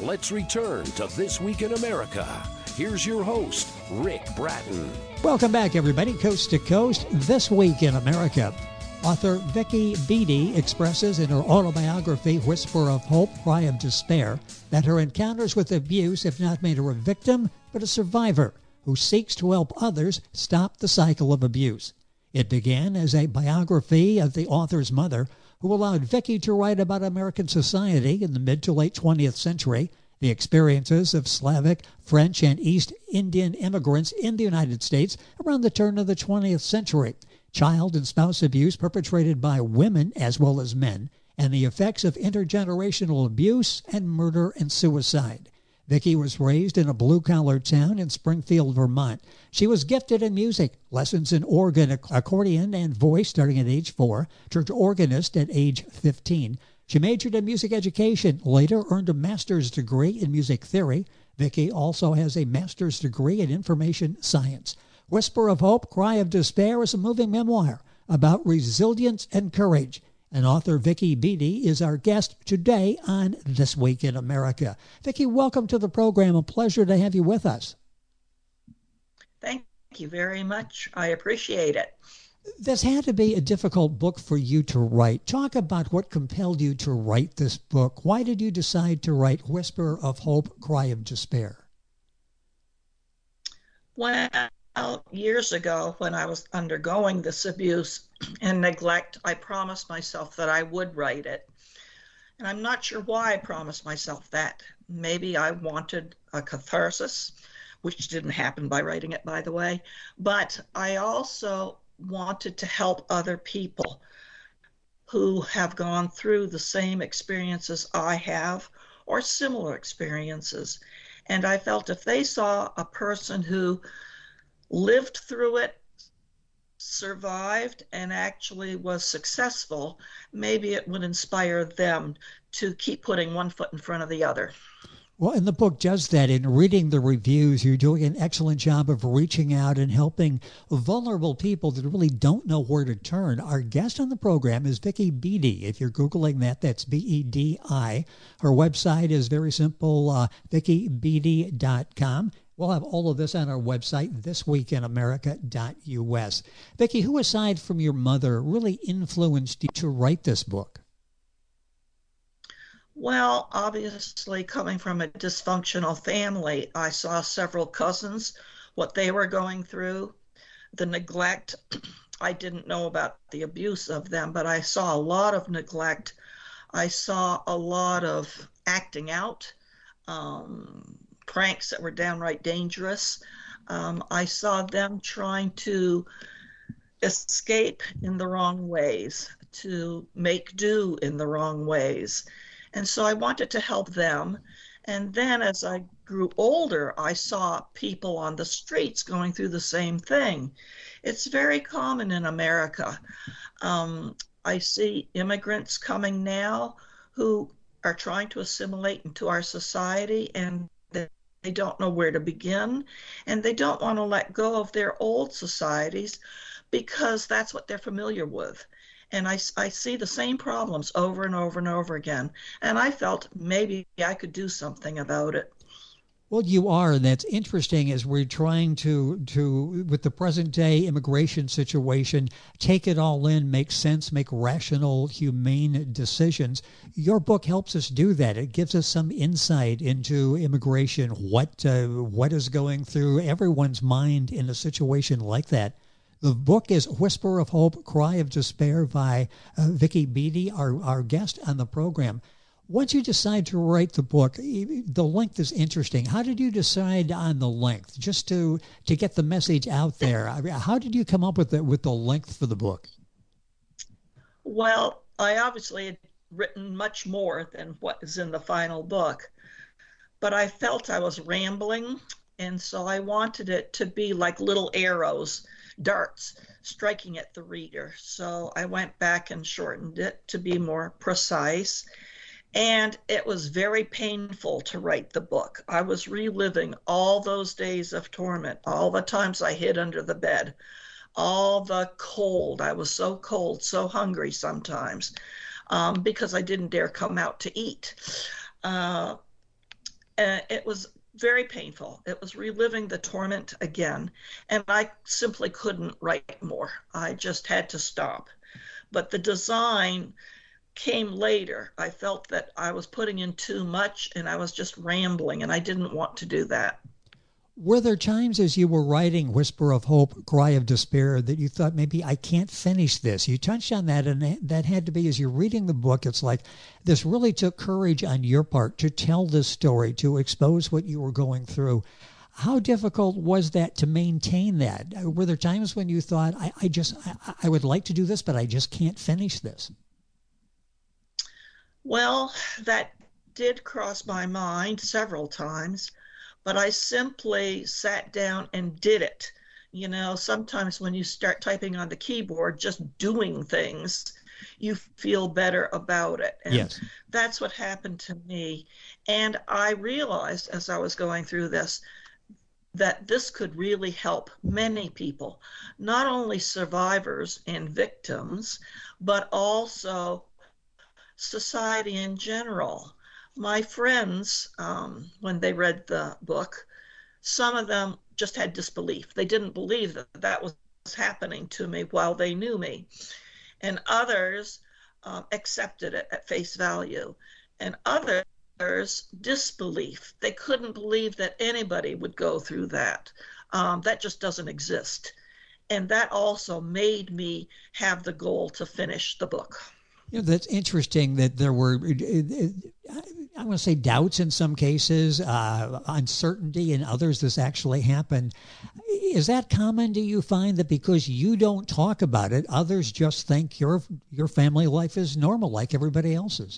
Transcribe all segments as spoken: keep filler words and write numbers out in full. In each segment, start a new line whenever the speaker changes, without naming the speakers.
Let's return to This Week in America. Here's your host, Rick Bratton.
Welcome back, everybody, coast to coast. This Week in America. Author Vicki Beattie expresses in her autobiography, Whisper of Hope, Cry of Despair, that her encounters with abuse have not made her a victim, but a survivor who seeks to help others stop the cycle of abuse. It began as a biography of the author's mother, who allowed Vicki to write about American society in the mid to late twentieth century, the experiences of Slavic, French, and East Indian immigrants in the United States around the turn of the twentieth century, child and spouse abuse perpetrated by women as well as men, and the effects of intergenerational abuse and murder and suicide. Vicki was raised in a blue-collar town in Springfield, Vermont. She was gifted in music, lessons in organ, accordion, and voice starting at age four, church organist at age fifteen. She majored in music education, later earned a master's degree in music theory. Vicki also has a master's degree in information science. Whisper of Hope, Cry of Despair is a moving memoir about resilience and courage. And author Vicki Beattie is our guest today on This Week in America. Vicki, welcome to the program. A pleasure to have you with us.
Thank you very much. I appreciate it.
This had to be a difficult book for you to write. Talk about what compelled you to write this book. Why did you decide to write Whisper of Hope, Cry of Despair?
Well, years ago, when I was undergoing this abuse and neglect, I promised myself that I would write it. And I'm not sure why I promised myself that. Maybe I wanted a catharsis, which didn't happen by writing it, by the way. But I also wanted to help other people who have gone through the same experiences I have or similar experiences. And I felt if they saw a person who lived through it, survived, and actually was successful, maybe it would inspire them to keep putting one foot in front of the other.
Well, and the book does that. In reading the reviews, you're doing an excellent job of reaching out and helping vulnerable people that really don't know where to turn. Our guest on the program is Vicki Beattie. If you're Googling that, that's B E D I. Her website is very simple, uh, vicki beattie dot com. We'll have all of this on our website, this week in america dot U S. Vicki, who aside from your mother really influenced you to write this book?
Well, obviously, coming from a dysfunctional family, I saw several cousins, what they were going through, the neglect. I didn't know about the abuse of them, but I saw a lot of neglect. I saw a lot of acting out, um, pranks that were downright dangerous. Um, I saw them trying to escape in the wrong ways, to make do in the wrong ways. And so I wanted to help them. And then as I grew older, I saw people on the streets going through the same thing. It's very common in America. Um, I see immigrants coming now who are trying to assimilate into our society, and they, they don't know where to begin, and they don't want to let go of their old societies because that's what they're familiar with. And I, I see the same problems over and over and over again. And I felt maybe I could do something about it.
Well, you are, and that's interesting as we're trying to, to with the present-day immigration situation, take it all in, make sense, make rational, humane decisions. Your book helps us do that. It gives us some insight into immigration, what uh, what is going through everyone's mind in a situation like that. The book is Whisper of Hope, Cry of Despair by uh, Vicki Beattie, our, our guest on the program. Once you decide to write the book, the length is interesting. How did you decide on the length, just to, to get the message out there? I mean, how did you come up with the, with the length for the book?
Well, I obviously had written much more than what is in the final book, but I felt I was rambling, and so I wanted it to be like little arrows, darts striking at the reader. So I went back and shortened it to be more precise. And it was very painful to write the book. I was reliving all those days of torment, all the times I hid under the bed, all the cold. I was so cold, so hungry sometimes um, because I didn't dare come out to eat. Uh, And it was very painful. It was reliving the torment again. And I simply couldn't write more. I just had to stop. But the design came later. I felt that I was putting in too much and I was just rambling, and I didn't want to do that.
Were there times as you were writing Whisper of Hope, Cry of Despair that you thought, maybe I can't finish this? You touched on that, and that had to be, as you're reading the book, it's like this really took courage on your part to tell this story, to expose what you were going through. How difficult was that to maintain that? Were there times when you thought, I, I just, I, I would like to do this, but I just can't finish this?
Well, that did cross my mind several times, but I simply sat down and did it. You know, sometimes when you start typing on the keyboard, just doing things, you feel better about it. And
yes.
That's what happened to me. And I realized as I was going through this, that this could really help many people, not only survivors and victims, but also society in general. My friends, um, when they read the book, some of them just had disbelief. They didn't believe that that was happening to me while they knew me. And others um, accepted it at face value. And others, disbelief. They couldn't believe that anybody would go through that. Um, that just doesn't exist. And that also made me have the goal to finish the book.
You know, that's interesting that there were, I want to say, doubts in some cases, uh, uncertainty in others. This actually happened. Is that common? Do you find that because you don't talk about it, others just think your your family life is normal like everybody else's?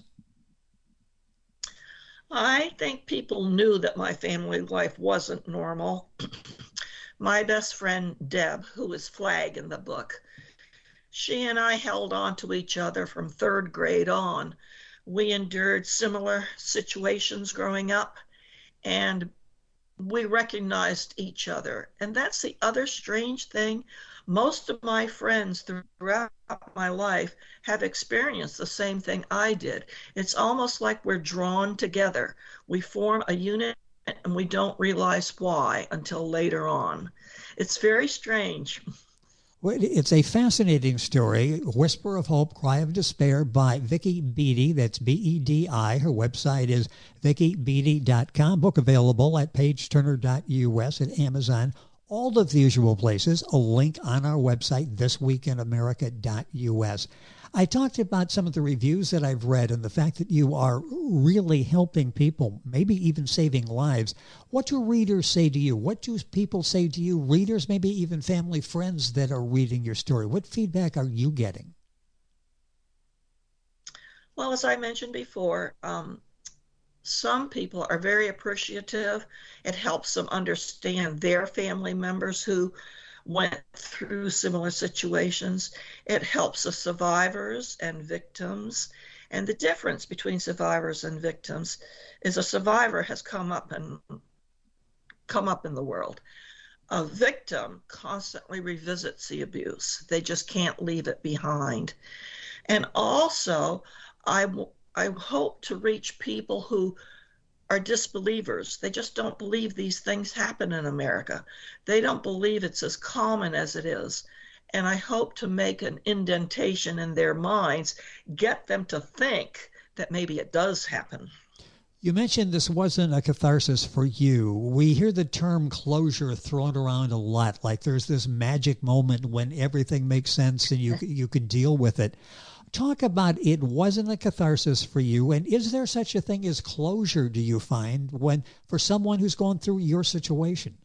I think people knew that my family life wasn't normal. My best friend, Deb, who is Flag in the book, she and I held on to each other from third grade on. We endured similar situations growing up, and we recognized each other. And that's the other strange thing. Most of my friends throughout my life have experienced the same thing I did. It's almost like we're drawn together. We form a unit and we don't realize why until later on. It's very strange.
Well, it's a fascinating story, Whisper of Hope, Cry of Despair by Vicki Beattie. That's B E D I. Her website is vicki beattie dot com. Book available at page turner dot U S and Amazon. All of the usual places, a link on our website, this week in america dot U S. I talked about some of the reviews that I've read and the fact that you are really helping people, maybe even saving lives. What do readers say to you? What do people say to you, readers, maybe even family friends that are reading your story? What feedback are you getting?
Well, as I mentioned before, um, some people are very appreciative. It helps them understand their family members who went through similar situations. It helps the survivors and victims. And the difference between survivors and victims is a survivor has come up and come up in the world. A victim constantly revisits the abuse. They just can't leave it behind. And also, I I hope to reach people who are disbelievers. They just don't believe these things happen in America. They don't believe it's as common as it is. And I hope to make an indentation in their minds, get them to think that maybe it does happen.
You mentioned this wasn't a catharsis for you. We hear the term closure thrown around a lot, like there's this magic moment when everything makes sense and you you can deal with it. Talk about it wasn't a catharsis for you, and is there such a thing as closure, do you find, when for someone who's gone through your situation?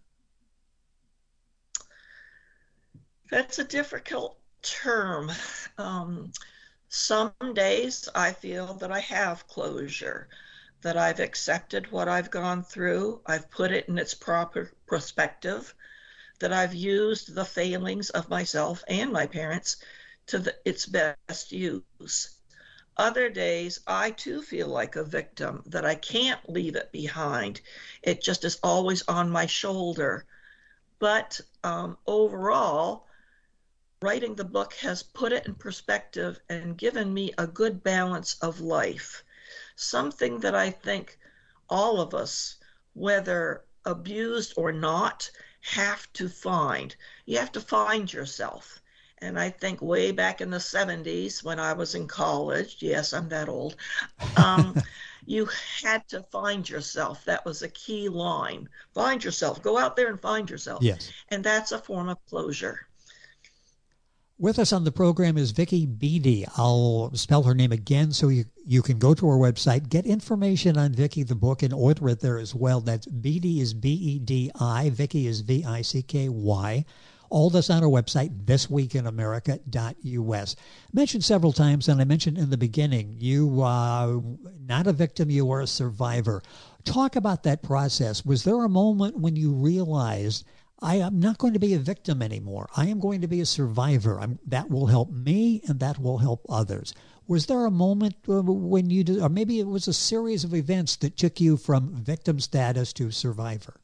That's a difficult term. Um, some days I feel that I have closure, that I've accepted what I've gone through, I've put it in its proper perspective, that I've used the failings of myself and my parents to the, its best use. Other days, I too feel like a victim, that I can't leave it behind. It just is always on my shoulder. But um, overall, writing the book has put it in perspective and given me a good balance of life. Something that I think all of us whether abused or not, have to find. You have to find yourself. And I think way back in the seventies when I was in college, yes, I'm that old, um, you had to find yourself. That was a key line. Find yourself. Go out there and find yourself.
Yes.
And that's a form of closure.
With us on the program is Vicki Beattie. I'll spell her name again so you, you can go to her website, get information on Vicki, the book, and order it there as well. That's Beattie is B E D I, Vicki is V I C K Y. All this on our website, this week in america dot U S. Mentioned several times, and I mentioned in the beginning, you are not a victim, you are a survivor. Talk about that process. Was there a moment when you realized, I am not going to be a victim anymore. I am going to be a survivor. I'm, that will help me, and that will help others. Was there a moment when you did, or maybe it was a series of events that took you from victim status to survivor?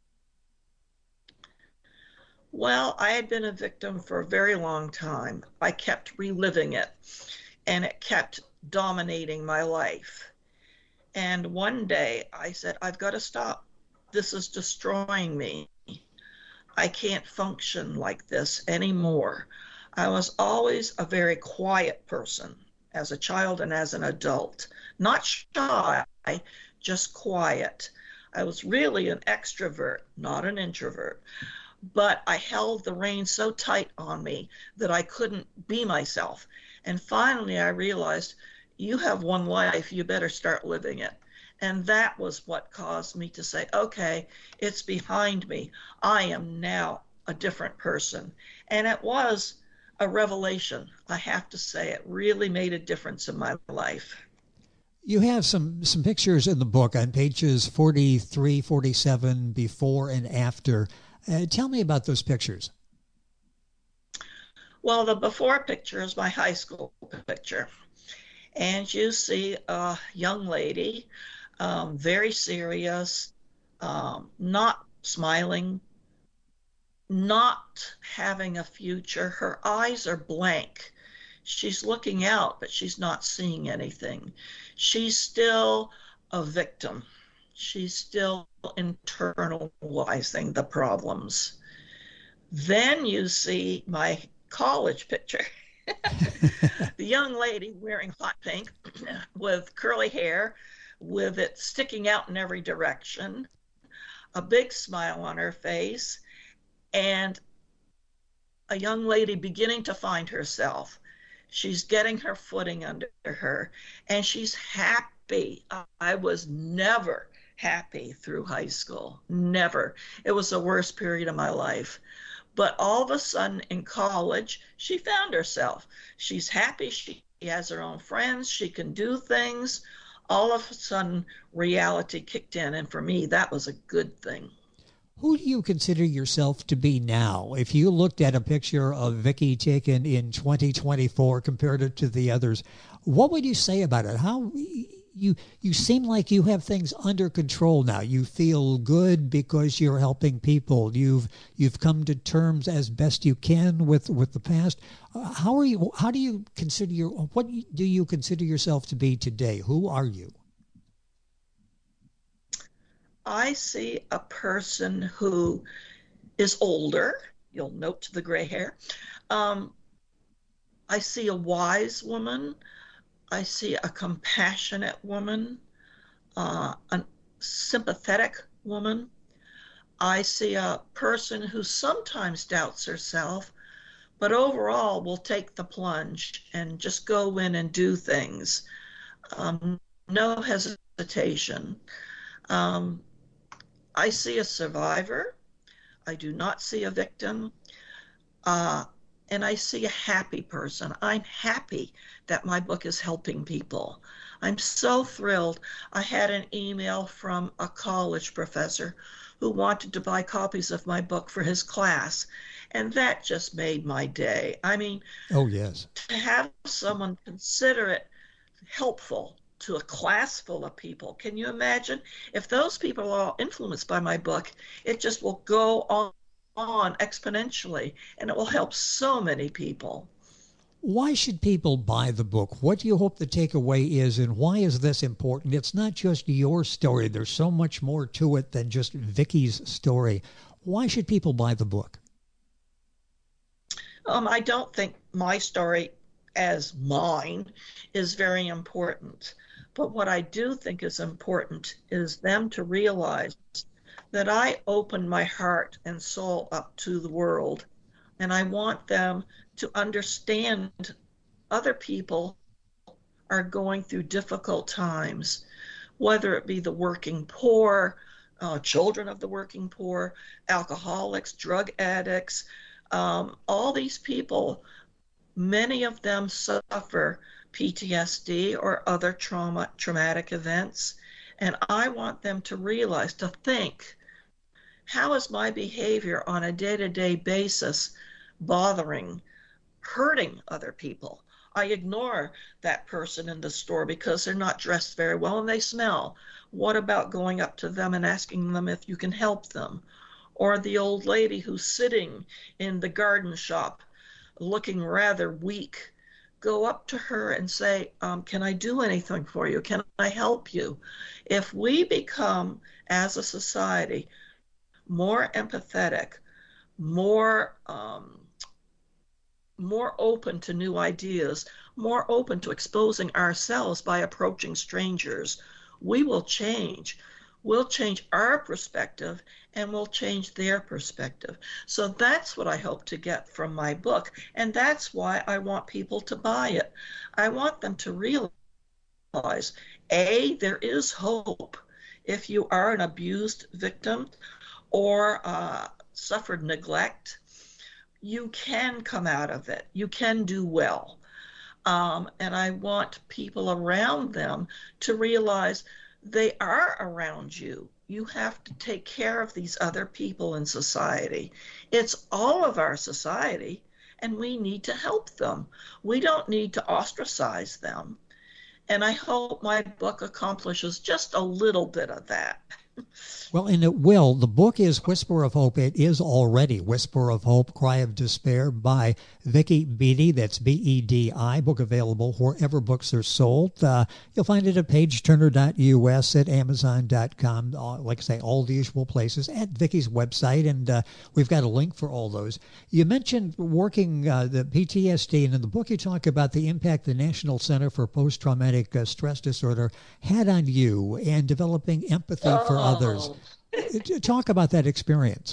Well, I had been a victim for a very long time. I kept reliving it, and it kept dominating my life. And one day I said, I've got to stop. This is destroying me. I can't function like this anymore. I was always a very quiet person as a child and as an adult. Not shy, just quiet. I was really an extrovert, not an introvert. But I held the reins so tight on me that I couldn't be myself. And finally I realized, you have one life, you better start living it. And that was what caused me to say, okay, it's behind me. I am now a different person. And it was a revelation. I have to say, it really made a difference in my life.
You have some, some pictures in the book on pages forty-three, forty-seven, before and after. Uh, tell me about those pictures.
Well, the before picture is my high school picture. And you see a young lady, um, very serious, um, not smiling, not having a future. Her eyes are blank. She's looking out, but she's not seeing anything. She's still a victim. She's still internalizing the problems. Then you see my college picture. The young lady wearing hot pink with curly hair, with it sticking out in every direction, a big smile on her face, and a young lady beginning to find herself. She's getting her footing under her, and she's happy. I was never happy through high school. Never. It was the worst period of my life. But all of a sudden in college, she found herself. She's happy. She has her own friends. She can do things. All of a sudden, reality kicked in. And for me, that was a good thing.
Who do you consider yourself to be now? If you looked at a picture of Vicki taken in twenty twenty-four compared it to the others, what would you say about it? How you you seem like you have things under control now. You feel good because you're helping people. You've you've come to terms as best you can with, with the past. Uh, how are you? How do you consider your? What do you consider yourself to be today? Who are you?
I see a person who is older. You'll note the gray hair. Um, I see a wise woman. I see a compassionate woman, uh, a sympathetic woman. I see a person who sometimes doubts herself, but overall will take the plunge and just go in and do things. Um, no hesitation. Um, I see a survivor. I do not see a victim. Uh, and I see a happy person. I'm happy that my book is helping people. I'm so thrilled. I had an email from a college professor who wanted to buy copies of my book for his class. And that just made my day. I mean,
oh yes,
to have someone consider it helpful to a class full of people. Can you imagine? If those people are all influenced by my book, it just will go on, on exponentially, and it will help so many people.
Why should people buy the book? What do you hope the takeaway is, and why is this important? It's not just your story. There's so much more to it than just Vicki's story. Why should people buy the book?
Um, I don't think my story as mine is very important. But what I do think is important is them to realize that I opened my heart and soul up to the world. And I want them to understand other people are going through difficult times, whether it be the working poor, uh, children of the working poor, alcoholics, drug addicts, um, all these people, many of them suffer P T S D or other trauma, traumatic events. And I want them to realize, to think, how is my behavior on a day-to-day basis bothering, hurting other people? I ignore that person in the store because they're not dressed very well and they smell. What about going up to them and asking them if you can help them? Or the old lady who's sitting in the garden shop looking rather weak. Go up to her and say, um, can I do anything for you? Can I help you? If we become, as a society, more empathetic, more um, more open to new ideas, more open to exposing ourselves by approaching strangers, we will change. We'll change our perspective and we'll change their perspective. So that's what I hope to get from my book. And that's why I want people to buy it. I want them to realize, A, there is hope. If you are an abused victim or uh, suffered neglect, you can come out of it. You can do well. Um, and I want people around them to realize they are around you. You have to take care of these other people in society. It's all of our society, and we need to help them. We don't need to ostracize them. And I hope my book accomplishes just a little bit of that.
Well, and it will. The book is Whisper of Hope. It is already Whisper of Hope, Cry of Despair by Vicki Beattie. That's B E D I. Book available wherever books are sold. Uh, you'll find it at page turner dot U S, at amazon dot com. Uh, like I say, all the usual places, at Vicki's website, and uh, we've got a link for all those. You mentioned working uh, the P T S D, and in the book you talk about the impact the National Center for Post-Traumatic uh, Stress Disorder had on you and developing empathy
oh.
for others. Talk about that experience.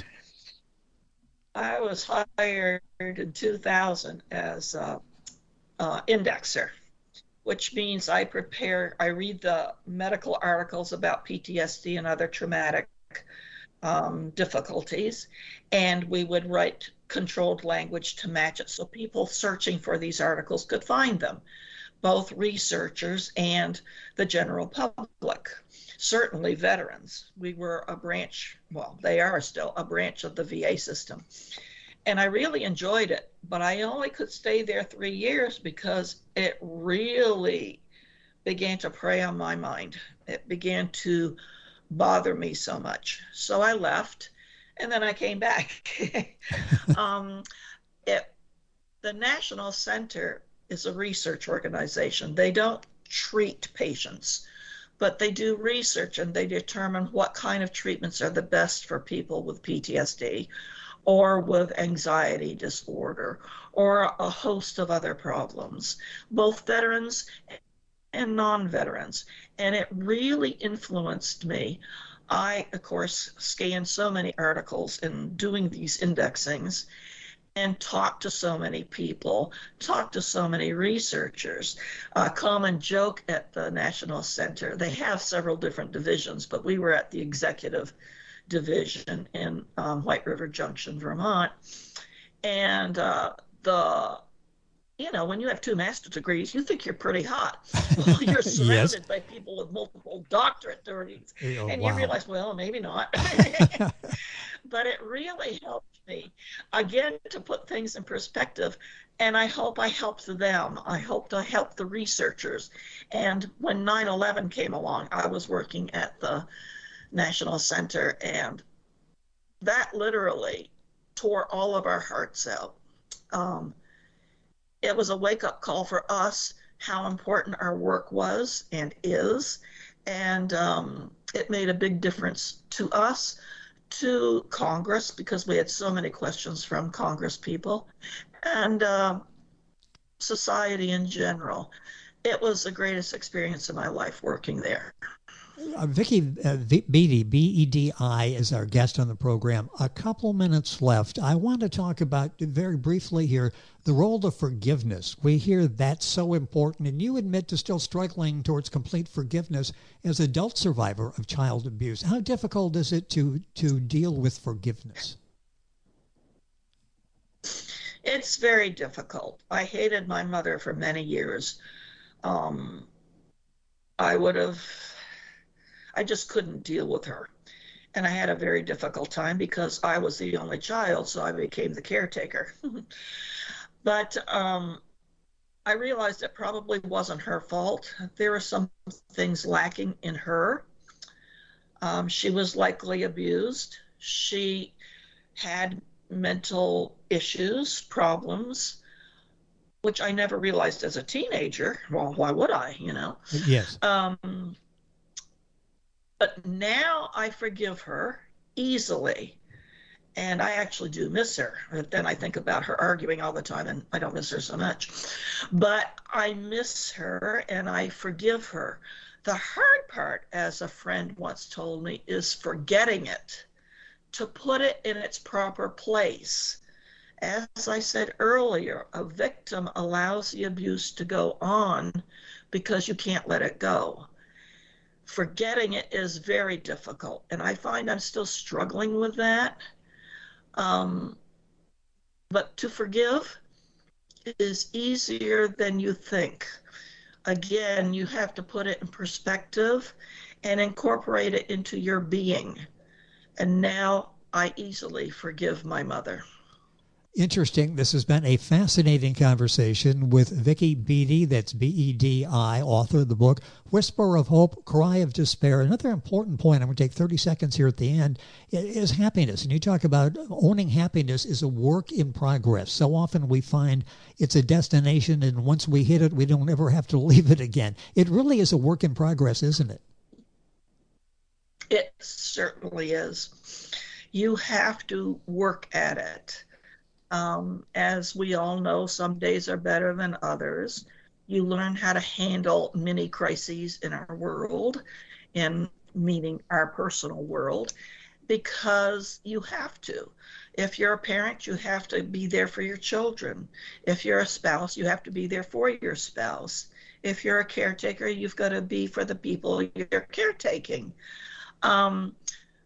I was hired in two thousand as a uh, indexer, which means I prepare, I read the medical articles about P T S D and other traumatic um, difficulties, and we would write controlled language to match it so people searching for these articles could find them, both researchers and the general public. Certainly veterans. We were a branch, well, they are still a branch of the V A system. And I really enjoyed it, but I only could stay there three years because it really began to prey on my mind. It began to bother me so much. So I left, and then I came back. um, it, the National Center is a research organization. They don't treat patients, but they do research and they determine what kind of treatments are the best for people with P T S D or with anxiety disorder or a host of other problems, both veterans and non-veterans. And it really influenced me. I, of course, scanned so many articles in doing these indexings and talk to so many people, talk to so many researchers. A common joke at the National Center, they have several different divisions, but we were at the executive division in um, White River Junction, Vermont. And uh, the, you know, when you have two master's degrees, you think you're pretty hot. Well, you're surrounded yes. by people with multiple doctorate degrees. Oh, and wow. you realize, well, maybe not. But it really helped me, again, to put things in perspective. And I hope I helped them. I hoped I helped the researchers. And when nine eleven came along, I was working at the National Center, and that literally tore all of our hearts out. Um, it was a wake-up call for us, how important our work was and is. And um, it made a big difference to us, to Congress, because we had so many questions from Congress people, and uh, society in general. It was the greatest experience of my life working there.
Uh, Vicki uh, Beattie, B E D I, is our guest on the program. A couple minutes left. I want to talk about, very briefly here, the role of forgiveness. We hear that's so important, and you admit to still struggling towards complete forgiveness as adult survivor of child abuse. How difficult is it to, to deal with forgiveness?
It's very difficult. I hated my mother for many years. Um, I would have... I just couldn't deal with her. And I had a very difficult time because I was the only child, so I became the caretaker. But um, I realized it probably wasn't her fault. There were some things lacking in her. Um, she was likely abused. She had mental issues, problems, which I never realized as a teenager. Well, why would I, you know?
Yes.
Um, But now I forgive her easily, and I actually do miss her. But then I think about her arguing all the time, and I don't miss her so much. But I miss her, and I forgive her. The hard part, as a friend once told me, is forgetting it, to put it in its proper place. As I said earlier, a victim allows the abuse to go on because you can't let it go. Forgetting it is very difficult, and I find I'm still struggling with that. Um, but to forgive is easier than you think. Again, you have to put it in perspective and incorporate it into your being. And now I easily forgive my mother.
Interesting. This has been a fascinating conversation with Vicki Beattie, that's B E D I, author of the book Whisper of Hope, Cry of Despair. Another important point, I'm going to take thirty seconds here at the end, is happiness. And you talk about owning happiness is a work in progress. So often we find it's a destination, and once we hit it, we don't ever have to leave it again. It really is a work in progress, isn't it?
It certainly is. You have to work at it. Um, as we all know, some days are better than others. You learn how to handle many crises in our world, and meaning our personal world, because you have to. If you're a parent, you have to be there for your children. If you're a spouse, you have to be there for your spouse. If you're a caretaker, you've got to be for the people you're caretaking. Um,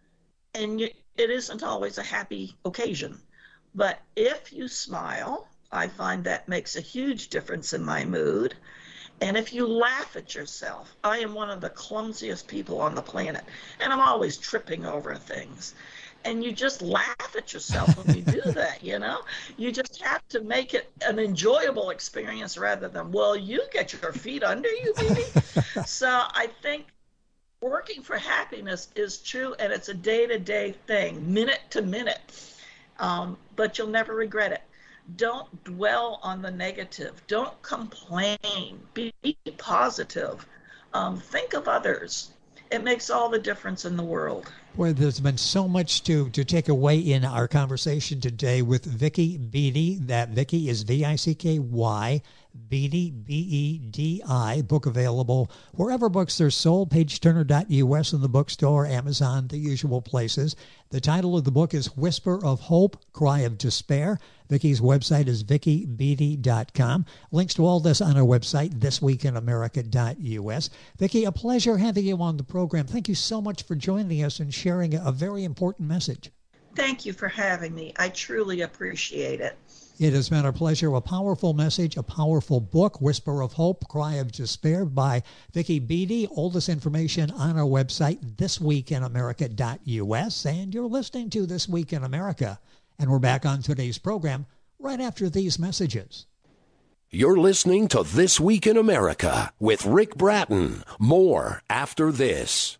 and you, it isn't always a happy occasion. But if you smile, I find that makes a huge difference in my mood. And if you laugh at yourself, I am one of the clumsiest people on the planet, and I'm always tripping over things. And you just laugh at yourself when you do that, you know? You just have to make it an enjoyable experience rather than, well, you get your feet under you, baby. So I think working for happiness is true, and it's a day-to-day thing, minute to minute. Um, but you'll never regret it. Don't dwell on the negative. Don't complain. Be positive. Um, think of others. It makes all the difference in the world.
Boy, there's been so much to, to take away in our conversation today with Vicki Beattie. That Vicki is V I C K Y, Beattie, B E D I. Book available wherever books are sold, page turner dot U S in the bookstore, Amazon, the usual places. The title of the book is Whisper of Hope, Cry of Despair. Vicki's website is vicki beattie dot com. Links to all this on our website, this week in america dot U S. Vicki, a pleasure having you on the program. Thank you so much for joining us and sharing a very important message.
Thank you for having me. I truly appreciate it.
It has been a pleasure. A powerful message, a powerful book, Whisper of Hope, Cry of Despair by Vicki Beattie. All this information on our website, this week in america dot U S. And you're listening to This Week in America. And we're back on today's program right after these messages.
You're listening to This Week in America with Rick Bratton. More after this.